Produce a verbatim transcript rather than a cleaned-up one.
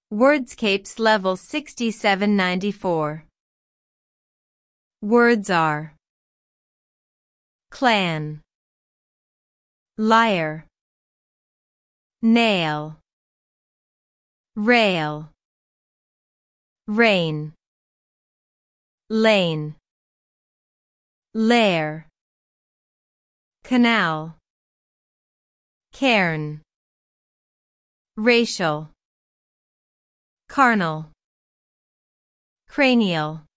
Wordscapes level sixty-seven ninety-four. Words are clan, liar, nail, rail, rain, lane, lair, canal, cairn, racial, carnal, cranial.